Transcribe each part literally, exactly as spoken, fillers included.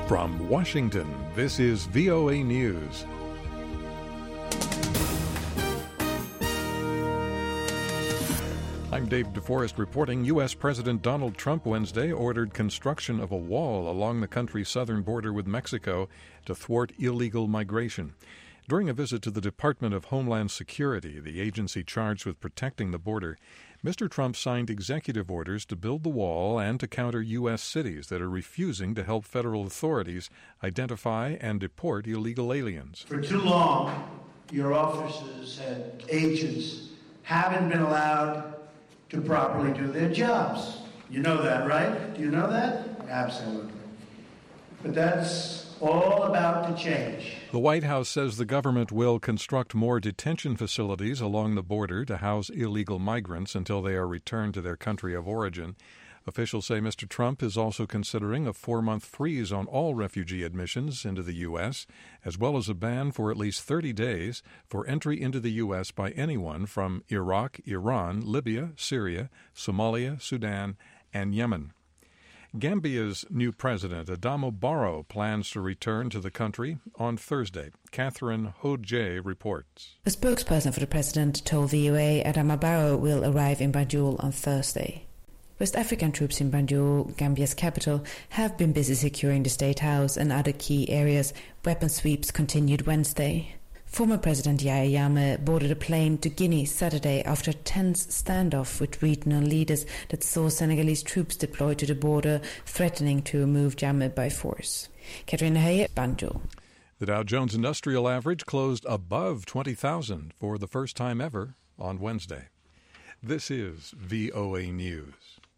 From Washington, this is V O A News. I'm Dave DeForest reporting. U S. President Donald Trump Wednesday ordered construction of a wall along the country's southern border with Mexico to thwart illegal migration. During a visit to the Department of Homeland Security, the agency charged with protecting the border, Mister Trump signed executive orders to build the wall and to counter U S cities that are refusing to help federal authorities identify and deport illegal aliens. For too long, your officers and agents haven't been allowed to properly do their jobs. You know that, right? Do you know that? Absolutely. But that's all about to change. The White House says the government will construct more detention facilities along the border to house illegal migrants until they are returned to their country of origin. Officials say Mister Trump is also considering a four-month freeze on all refugee admissions into the U S, as well as a ban for at least thirty days for entry into the U S by anyone from Iraq, Iran, Libya, Syria, Somalia, Sudan, and Yemen. Gambia's new president, Adama Barrow, plans to return to the country on Thursday. Catherine Hodje reports. A spokesperson for the president told V O A Adama Barrow will arrive in Banjul on Thursday. West African troops in Banjul, Gambia's capital, have been busy securing the State House and other key areas. Weapon sweeps continued Wednesday. Former President Yahya Jammeh boarded a plane to Guinea Saturday after a tense standoff with regional leaders that saw Senegalese troops deployed to the border, threatening to remove Jammeh by force. Catherine Haye, Banjul. The Dow Jones Industrial Average closed above twenty thousand for the first time ever on Wednesday. This is V O A News.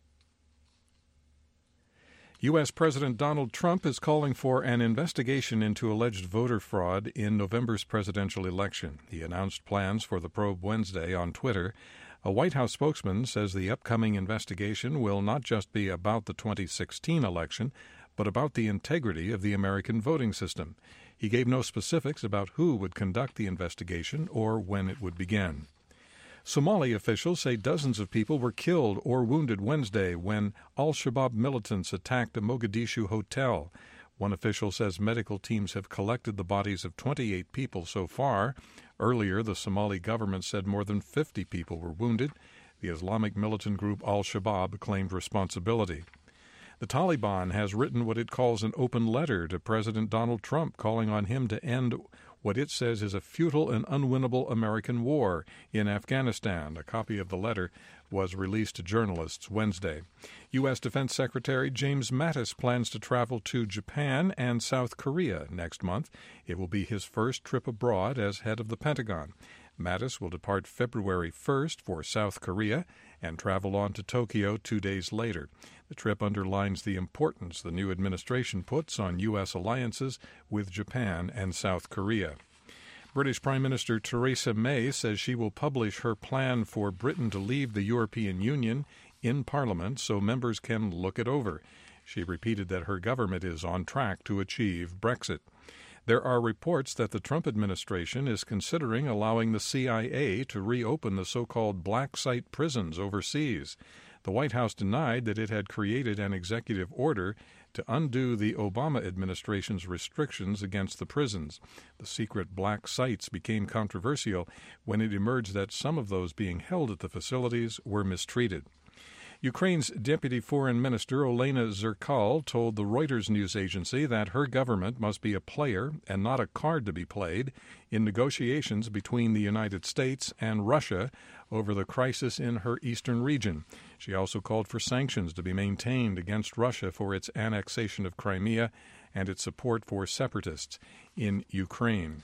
U S. President Donald Trump is calling for an investigation into alleged voter fraud in November's presidential election. He announced plans for the probe Wednesday on Twitter. A White House spokesman says the upcoming investigation will not just be about the twenty sixteen election, but about the integrity of the American voting system. He gave no specifics about who would conduct the investigation or when it would begin. Somali officials say dozens of people were killed or wounded Wednesday when al-Shabaab militants attacked a Mogadishu hotel. One official says medical teams have collected the bodies of twenty-eight people so far. Earlier, the Somali government said more than fifty people were wounded. The Islamic militant group al-Shabaab claimed responsibility. The Taliban has written what it calls an open letter to President Donald Trump, calling on him to end what it says is a futile and unwinnable American war in Afghanistan. A copy of the letter was released to journalists Wednesday. U S. Defense Secretary James Mattis plans to travel to Japan and South Korea next month. It will be his first trip abroad as head of the Pentagon. Mattis will depart February first for South Korea and travel on to Tokyo two days later. The trip underlines the importance the new administration puts on U S alliances with Japan and South Korea. British Prime Minister Theresa May says she will publish her plan for Britain to leave the European Union in Parliament so members can look it over. She repeated that her government is on track to achieve Brexit. There are reports that the Trump administration is considering allowing the C I A to reopen the so-called black site prisons overseas. The White House denied that it had created an executive order to undo the Obama administration's restrictions against the prisons. The secret black sites became controversial when it emerged that some of those being held at the facilities were mistreated. Ukraine's Deputy Foreign Minister Olena Zerkal told the Reuters news agency that her government must be a player and not a card to be played in negotiations between the United States and Russia over the crisis in her eastern region. She also called for sanctions to be maintained against Russia for its annexation of Crimea and its support for separatists in Ukraine.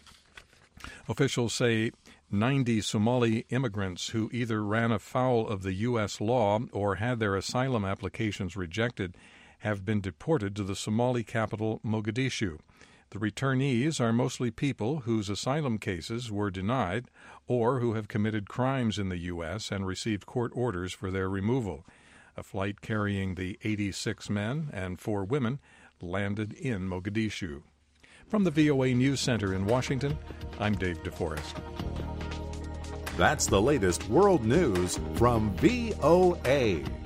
Officials say ninety Somali immigrants who either ran afoul of the U S law or had their asylum applications rejected have been deported to the Somali capital, Mogadishu. The returnees are mostly people whose asylum cases were denied or who have committed crimes in the U S and received court orders for their removal. A flight carrying the eighty-six men and four women landed in Mogadishu. From the V O A News Center in Washington, I'm Dave DeForest. That's the latest world news from V O A.